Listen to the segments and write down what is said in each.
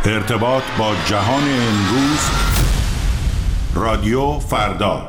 ارتباط با جهان امروز. رادیو فردا.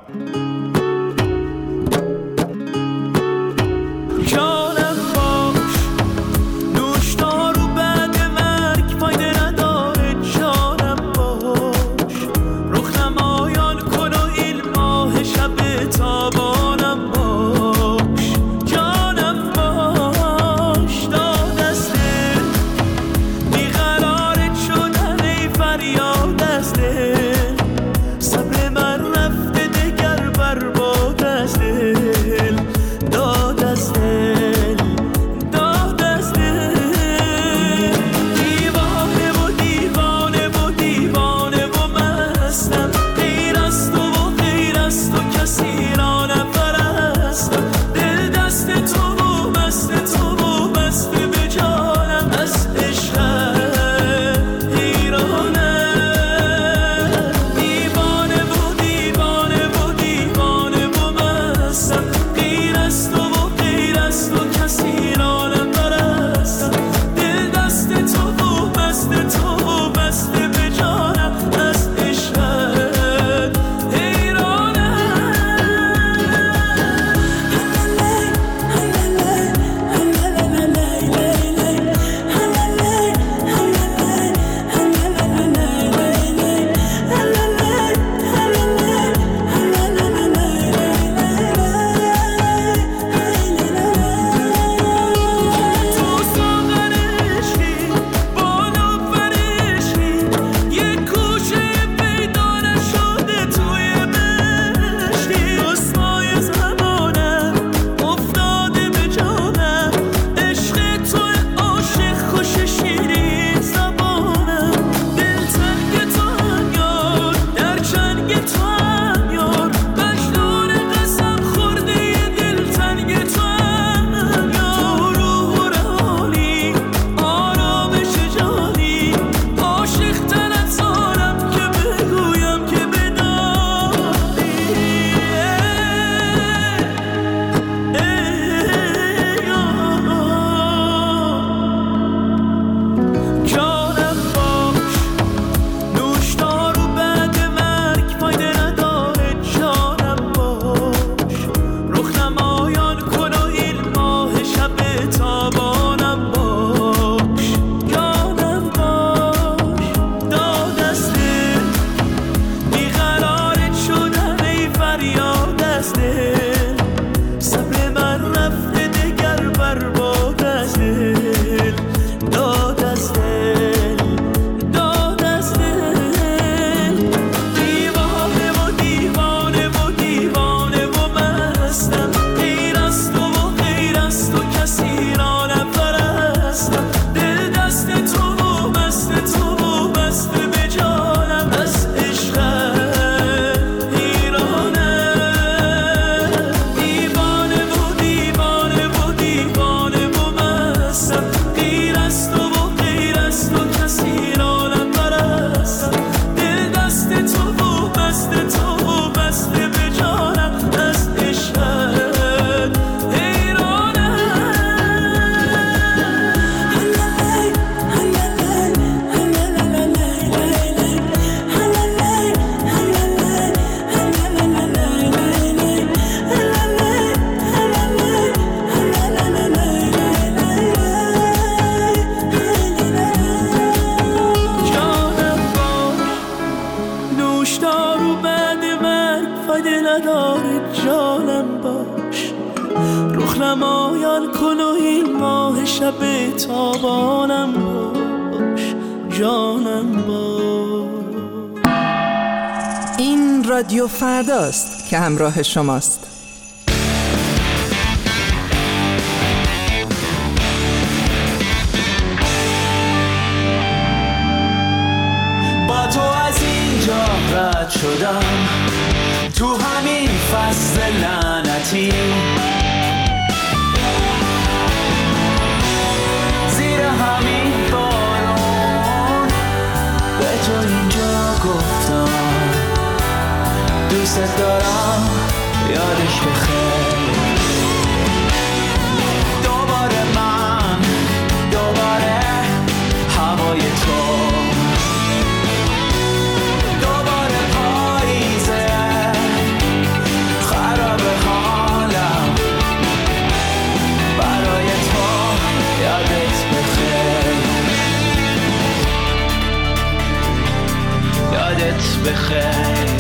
این رادیو فرداست که همراه شماست. با تو از اینجا رد شدم، تو همین فصل لعنتی، زیر همین بارون به تو اینجا گفتم دوست دارم، یادش بخیر. دوباره من، دوباره هوای تو، بخیر.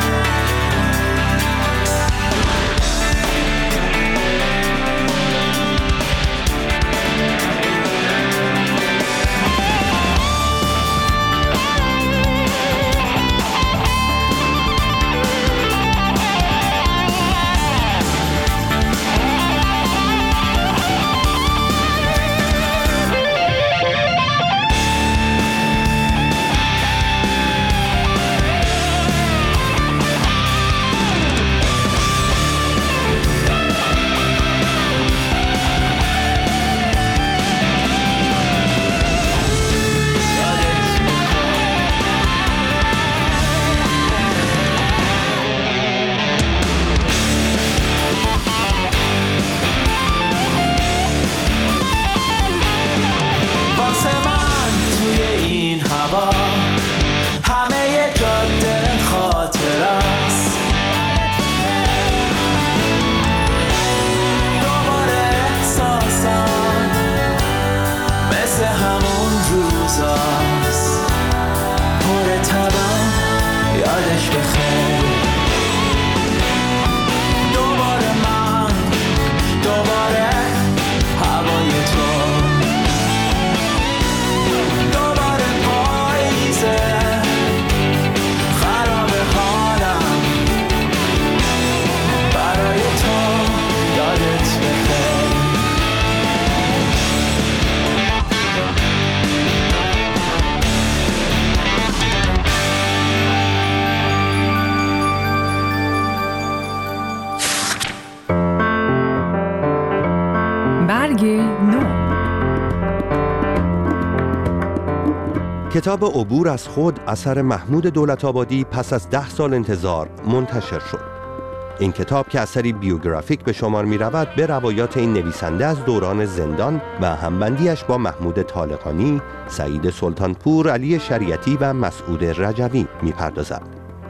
کتاب عبور از خود اثر محمود دولت‌آبادی پس از 10 سال انتظار منتشر شد. این کتاب که اثری بیوگرافیک به شمار می رود به روایات این نویسنده از دوران زندان و همبندیش با محمود طالقانی، سعید سلطانپور، علی شریعتی و مسعود رجوی می پردازد.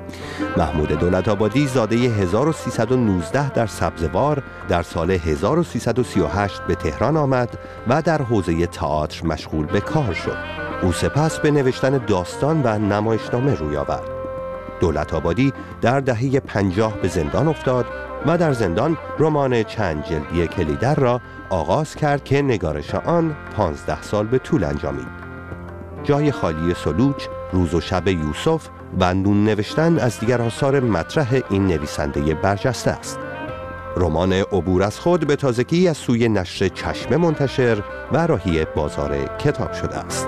محمود دولت‌آبادی زاده 1319 در سبزوار در سال 1338 به تهران آمد و در حوزه تئاتر مشغول به کار شد. او سپس به نوشتن داستان و نمایشنامه روی آورد. دولت‌آبادی در دهه 50 به زندان افتاد و در زندان رمان چند جلدی کلیدر را آغاز کرد که نگارش آن 15 سال به طول انجامید. جای خالی سلوچ، روز و شب یوسف و نون نوشتن از دیگر آثار مطرح این نویسنده برجسته است. رمان عبور از خود به تازگی از سوی نشر چشمه منتشر و راهی بازار کتاب شده است.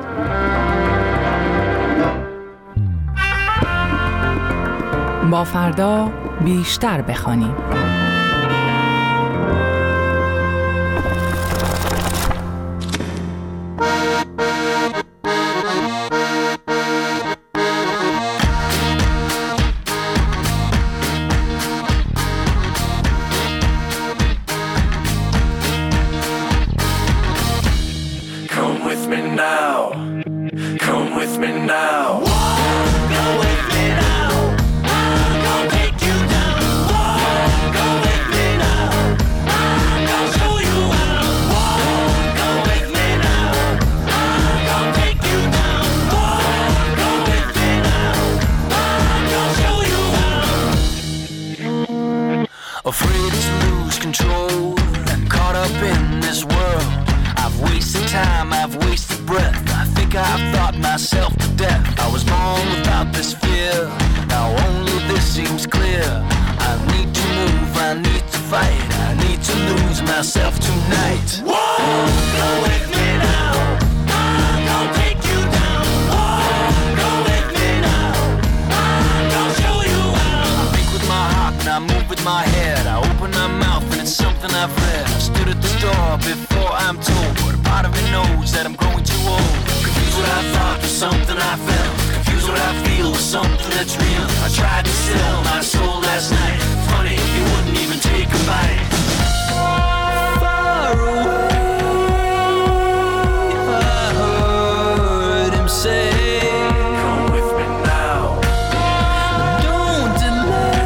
با فردا بیشتر بخوانیم. Afraid to lose control and caught up in this world. I've wasted time, I've wasted breath. I think I've thought myself to death. I was born without this fear. Now only this seems clear. I need to move, I need to fight. I need to lose myself tonight. Whoa, go with me now. I'm gonna take you down. Whoa, go with me now. I'm gonna show you how. I think with my heart and I move with my head. I open my mouth and it's something I've read. I stood at the store before I'm told, but a part of me knows that I'm growing too old. Confused what I thought was something I felt. Confused what I feel was something that's real. I tried to sell my soul last night. Funny, you wouldn't even take a bite. Far away, I heard him say, come with me now. Don't delay.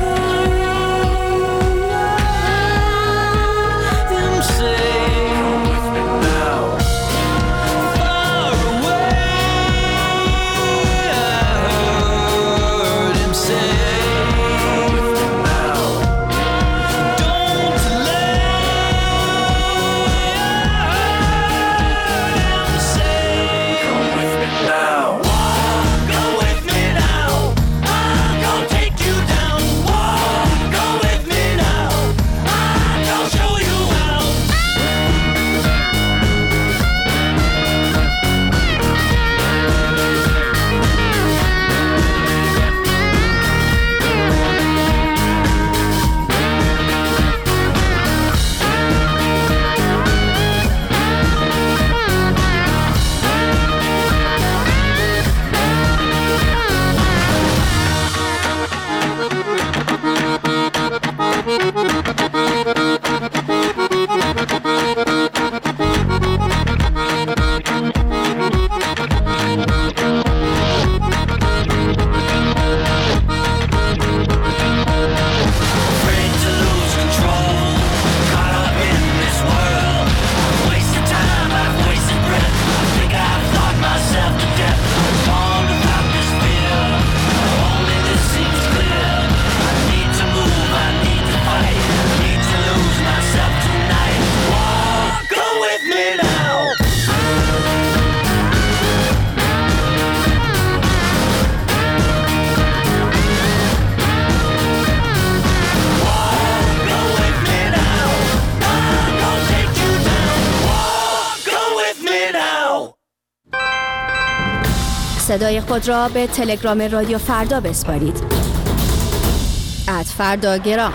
Him say, come with me now. Far away, I heard him صدای خود را به تلگرام رادیو فردا بسپارید. @فرداگرام.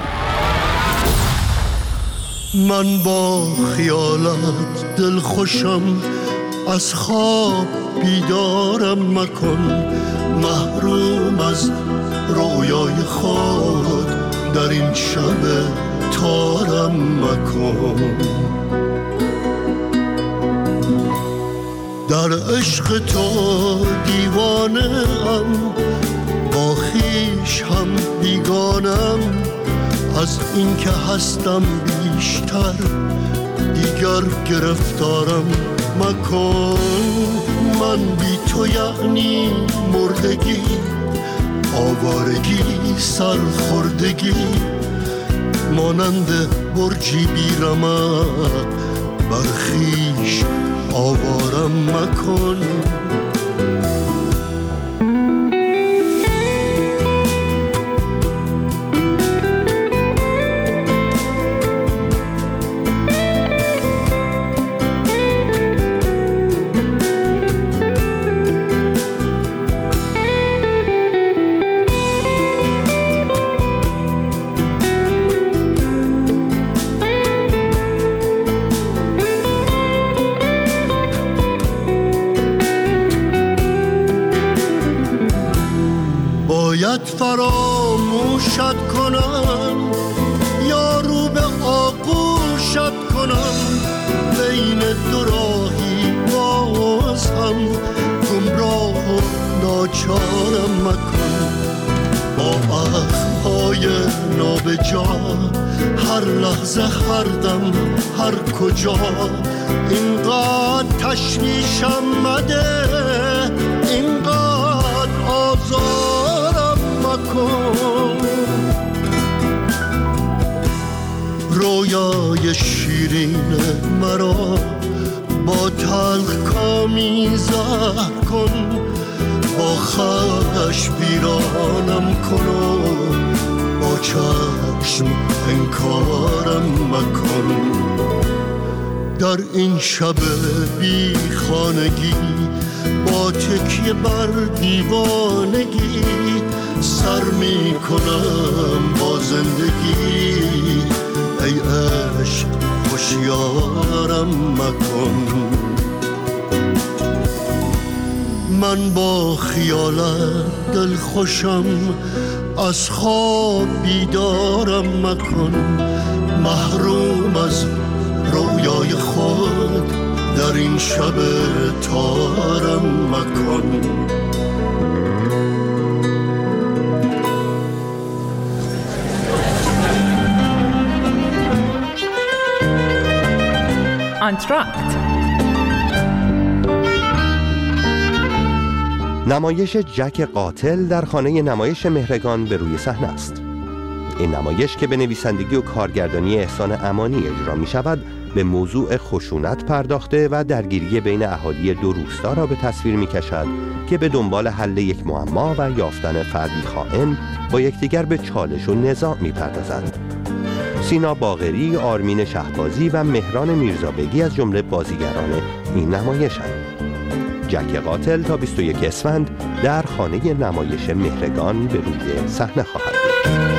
من با خیالت دل خوشم، از خواب بیدارم مکن، محروم از رویای خود در این شب تارم مکن. در عشق تو دیوانه‌ام، با خویش هم بیگانم، از این که هستم بیشتر دیگر گرفتارم مکن. من بی تو یعنی مردگی، آوارگی، سرخوردگی، مانند برجی بی رمق، بر خویش آوارم مکن. فراموشت کنم یا رو به آغوشت کنم، بین دو راهی باز هم گمراه و ناچارم مکن. با اخمهای نابجا هر لحظه، هر دم، هر کجا، اینقدر تشویشم مده، اینقدر آزارم مکن. رویای شیرین مرا با تلخ کامی زهر کن، با خش بیرانم کن و با چشم انکارم مکن. در این شب بی خانگی با تکیه بر دیوانگی سر می کنم با زندگی. ای عشق هوشیارم مکن. من با خیالت دل خوشم، از خواب بیدارم مکن، محروم از رویای خود در این شب تارم مکن. آنتراکت، نمایش جک قاتل در خانه نمایش مهرگان به روی صحنه است. این نمایش که به نویسندگی و کارگردانی احسان امانی اجرا می شود، به موضوع خشونت پرداخته و درگیری بین اهالی دو روستا را به تصویر می کشد که به دنبال حل یک معما و یافتن فردی خائن با یکدیگر به چالش و نزاع می پردازند. سینا باقری، آرمین شهبازی و مهران میرزابگی از جمله بازیگران این نمایشند. جک قاتل تا 21 اسفند در خانه نمایش مهرگان به روی صحنه خواهد بود.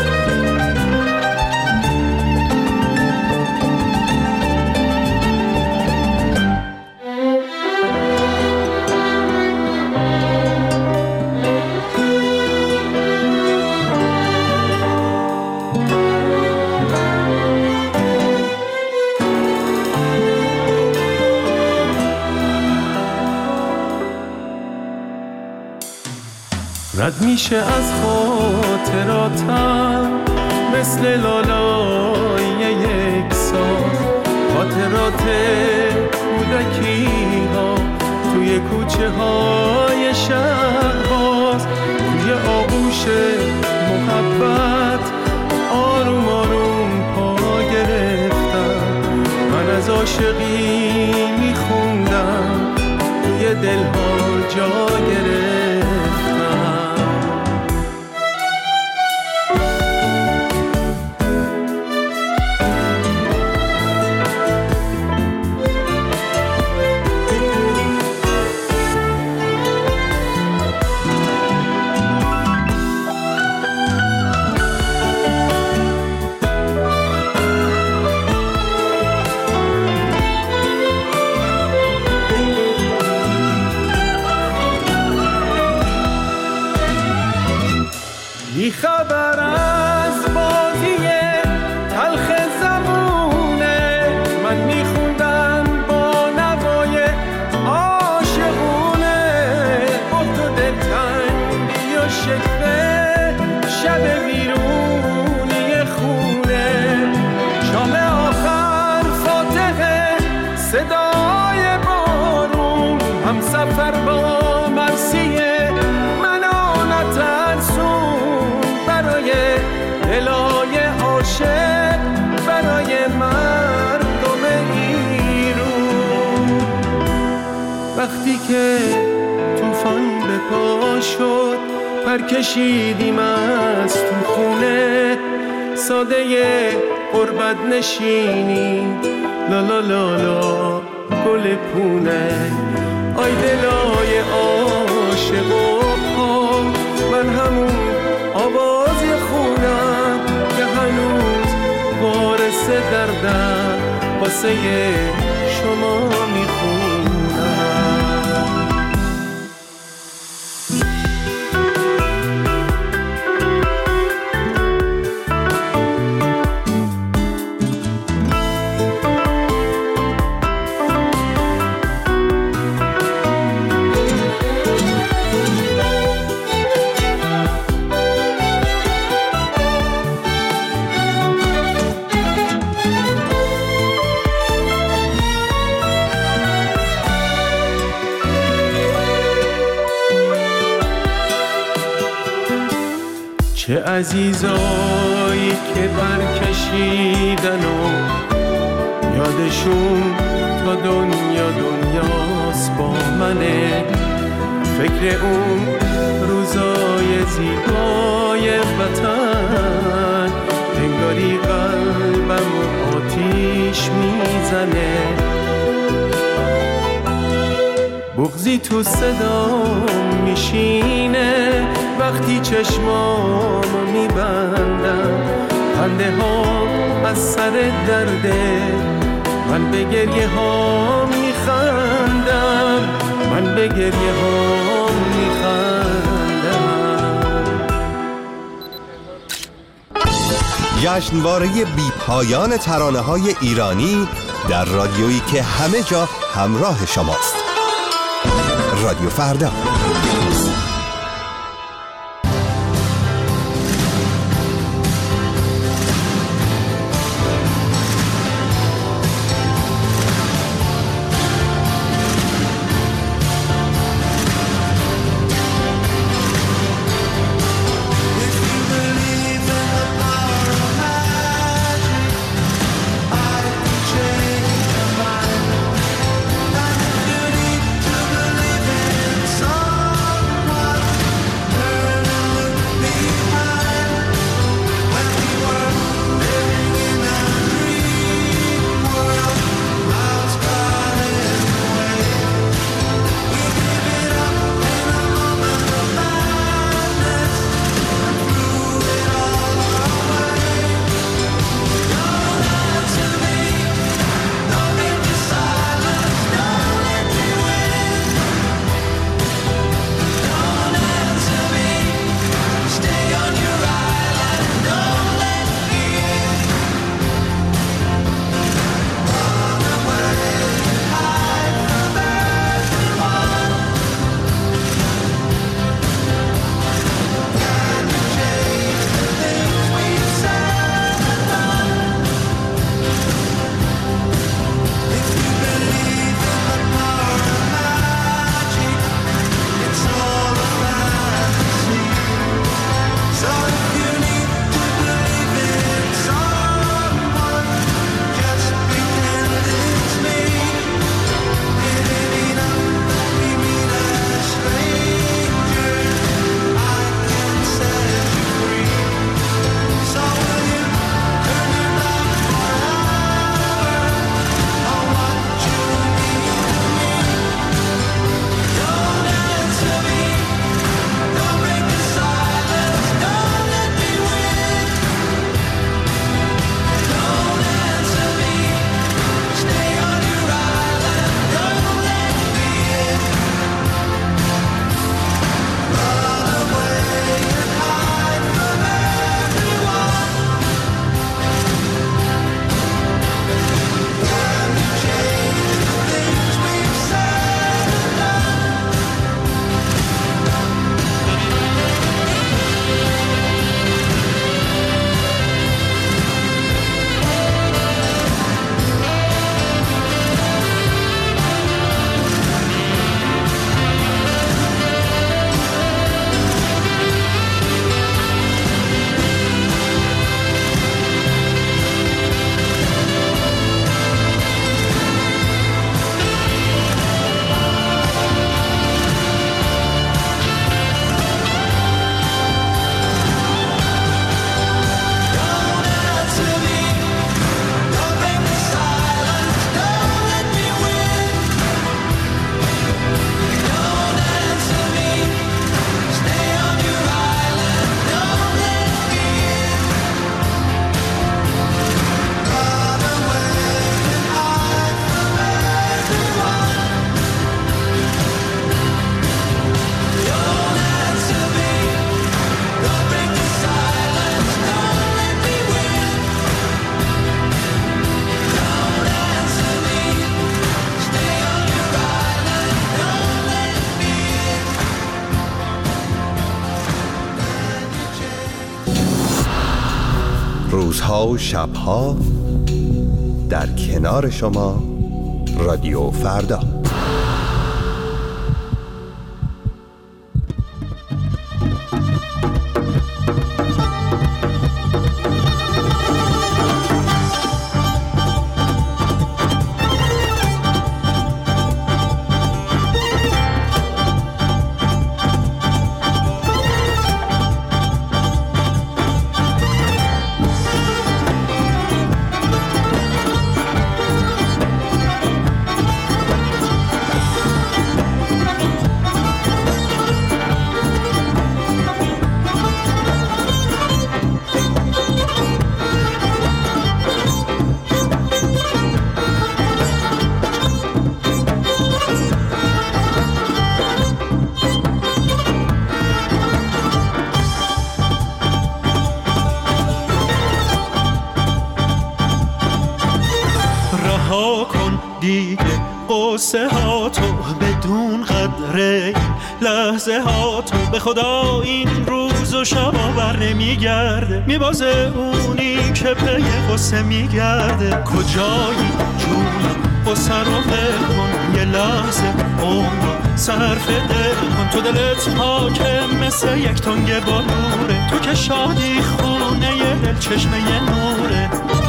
رد میشه از خاطراتم مثل لالای یک سال، خاطرات کودکی ها توی کوچه های شهر باز، توی آغوش محبت آروم آروم پا گرفتم. من از عاشقی میخوندم توی دلها جا گرفتم. که طوفان به پا شد، پر کشیدیم از تو خونه، ساده غربت نشینی، لا لا لا لا گل پونه. آی دلای عاشق و پاک، من همون آواز خونم که هنوز وارث دردم، واسه شما میخونم. چه عزیزایی که پر کشیدن و یادشون تا دنیا دنیاست با منه، فکر اون روزای زیبای وطن، انگاری قلبم آتیش میزنه، بغضی تو صدام میشینه وقتی چشمامو میبندم، خنده ها از سر درده، من به گریه ها میخندم، من به گریه ها میخندم. جشنواره بی پایان ترانه های ایرانی در رادیویی که همه جا همراه شماست. رادیو فردا. روزها و شبها در کنار شما رادیو فردا. قصه ها تو بدون قدره لحظه ها تو به خدا این روز و شب بر نمیگرده میبازه اونی که پی قصه میگرده کجایی جونم قصه رو ول کن یه لحظه عمر صرف دل کن تو دلت حاکم مثل یک تنگ بلوره تو که شادی خونه یه دل چشمه یه نوره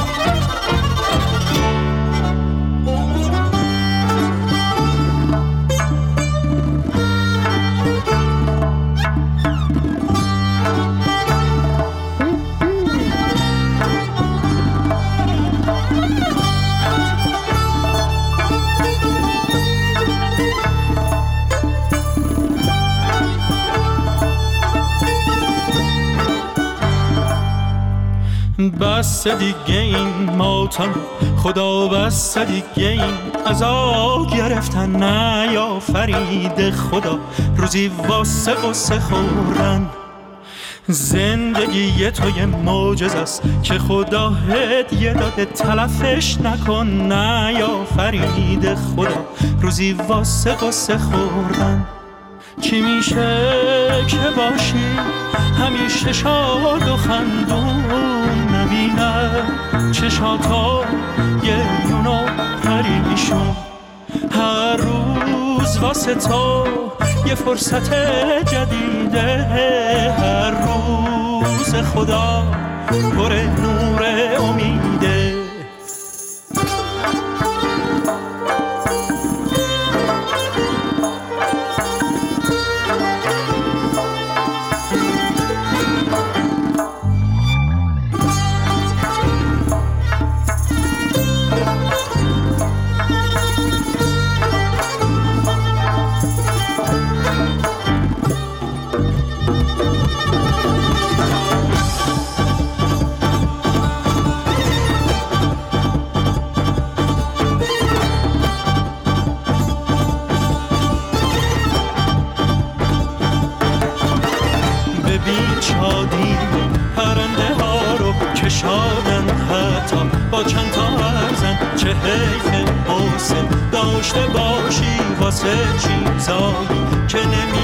بس دیگه این ماتم خدا بس دیگه این عذاب گرفتن نیافرید خدا روزی واسه قصه خوردن زندگی تو یه معجزه است که خدا هدیه داده تلفش نکن نیافرید خدا روزی واسه قصه خوردن چی میشه که باشی همیشه شاد و خندون نبینم چشاتا یه یونو پریشون هر روز واسه تو یه فرصت جدیده هر روز خدا پر نور امیده با چند تا ارزن چه حیف حسن داشته باشی واسه چیزایی که نمی